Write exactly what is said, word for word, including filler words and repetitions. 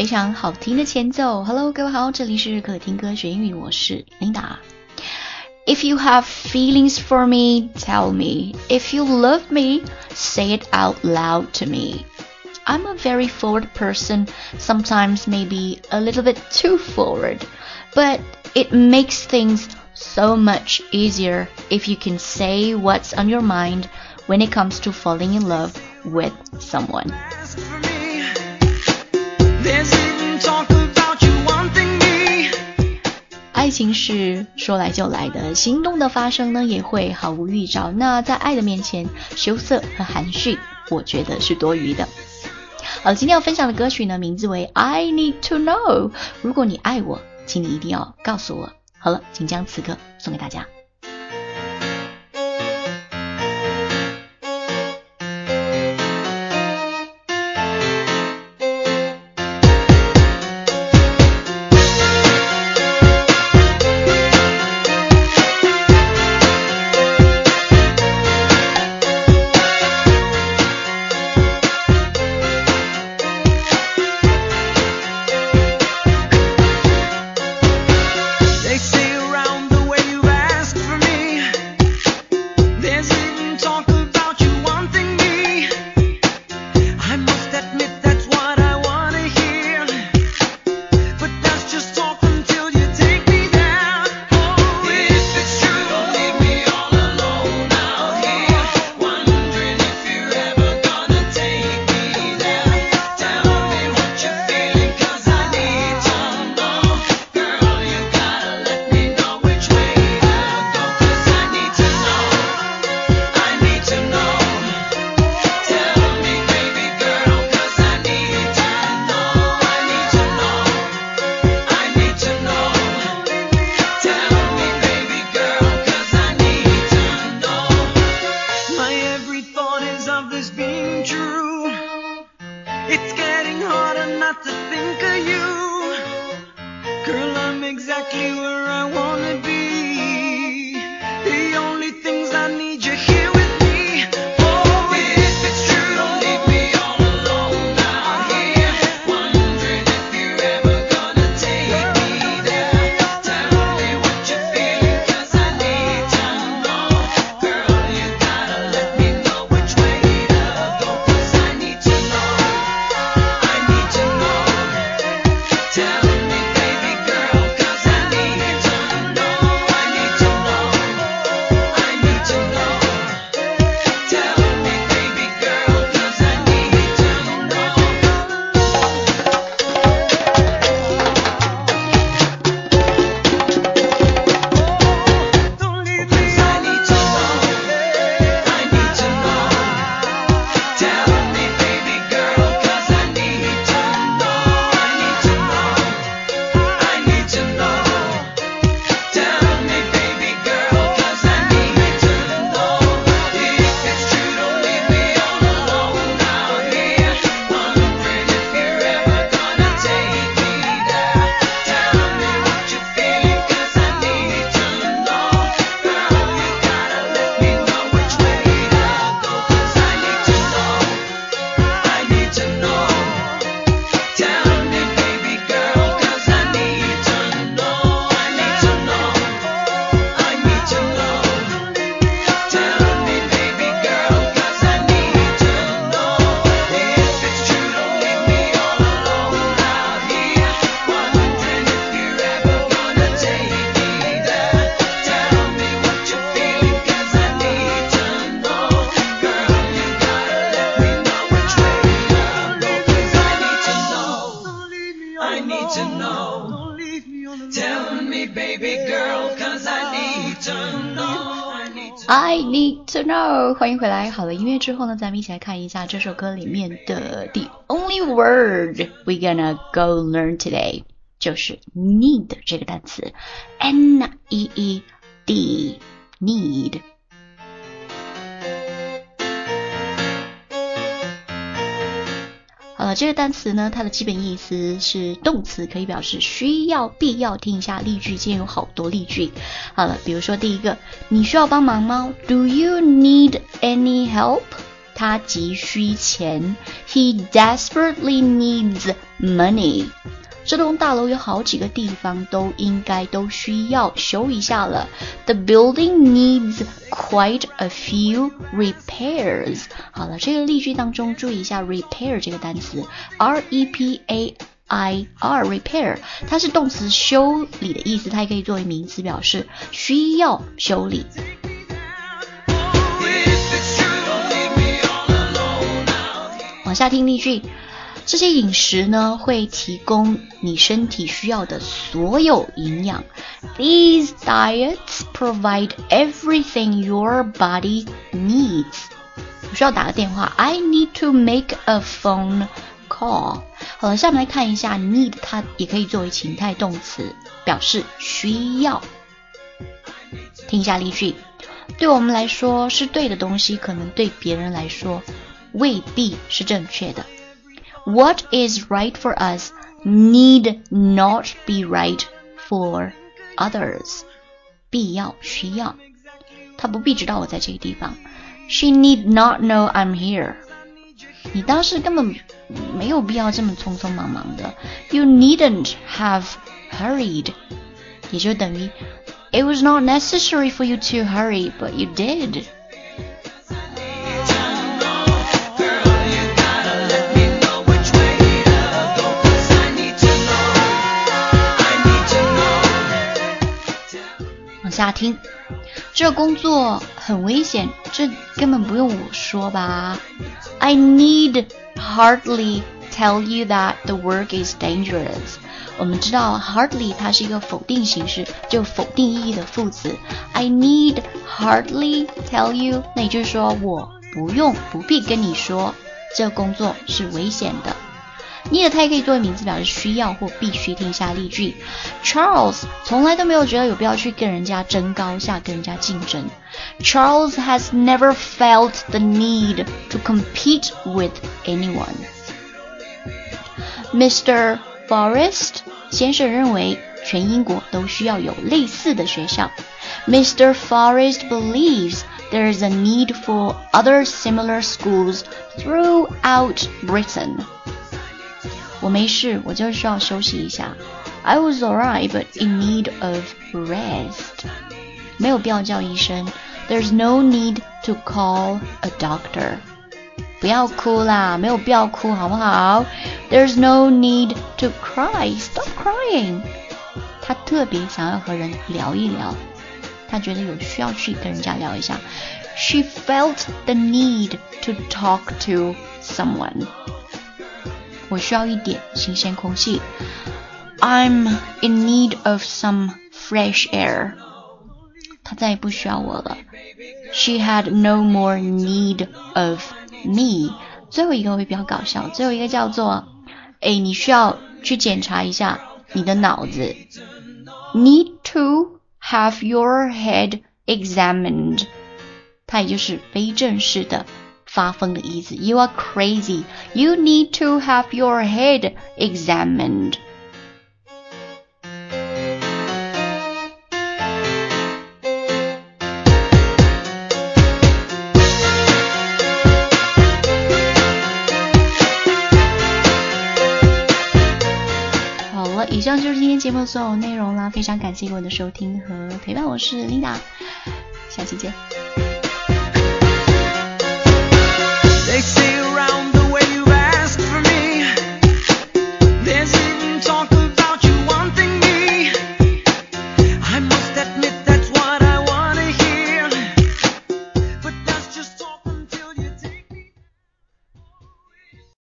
常好听的前奏。 Hello 各位好，这里是可听歌学英语，我是琳达。 If you have feelings for me, tell me. If you love me, say it out loud to me. I'm a very forward person, sometimes maybe a little bit too forward, but it makes things so much easier if you can say what's on your mind when it comes to falling in love with someone. me. 爱情是说来就来的，行动的发生呢也会毫无预兆。那在爱的面前，羞涩和含蓄，我觉得是多余的。好，今天要分享的歌曲呢，名字为 I Need to Know。 如果你爱我，请你一定要告诉我。好了，请将此刻送给大家。I need to know。 欢迎回来。好了，音乐之后呢，咱们一起来看一下这首歌里面的 The only word we're gonna go learn today 就是 need 这个单词 N E E D need。好了，这个单词呢，它的基本意思是动词，可以表示需要、必要。听一下例句，今天有好多例句。好了，比如说第一个，你需要帮忙吗？ Do you need any help？ 他急需钱 He desperately needs money。 这栋大楼有好几个地方都应该都需要修一下了。 The building needs quite a few repairs。 好了，这个例句当中注意一下 repair 这个单词 R E P A I R repair， 它是动词修理的意思，它也可以作为名词表示需要修理。往下听例句，这些饮食呢会提供你身体需要的所有营养。 These diets provide everything your body needs。 我需要打个电话 I need to make a phone call。 好了，下面来看一下 need， 它也可以作为情态动词，表示需要。听一下例句，对我们来说是对的东西，可能对别人来说未必是正确的。 What is right for us need not be right for others。 必要需要，他不必知道我在这个地方。 She need not know I'm here。 你当时根本没有必要这么匆匆忙忙的。 You needn't have hurried， 也就等于 It was not necessary for you to hurry, but you did。往下听，这工作很危险，这根本不用我说吧。 I need hardly tell you that the work is dangerous。 我们知道 hardly 它是一个否定形式，就否定意义的副词。 I need hardly tell you， 那也就是说我不用不必跟你说这工作是危险的。need 它也可以作为名词表示需要或必须。听一下例句， Charles 从来都没有觉得有必要去跟人家争高下，跟人家竞争。 Charles has never felt the need to compete with anyone。 Mister Forrest 先生认为全英国都需要有类似的学校。 Mister Forrest believes there is a need for other similar schools throughout Britain。我没事，我就需要休息一下。 I was alright, but in need of rest。 没有必要叫医生。 There's no need to call a doctor。 不要哭啦，没有必要哭，好不好？ There's no need to cry. Stop crying。 他特别想要和人聊一聊，他觉得有需要去跟人家聊一下。 She felt the need to talk to someone。我需要一点新鲜空气。 I'm in need of some fresh air。 她再也不需要我了。 She had no more need of me。 最后一个会比较搞笑，最后一个叫做诶，你需要去检查一下你的脑子。 Need to have your head examined。 它也就是非正式的发疯的意思。 You are crazy. You need to have your head examined。 好了，以上就是今天节目的所有内容啦，非常感谢各位的收听和陪伴，我是 Linda， 下期见。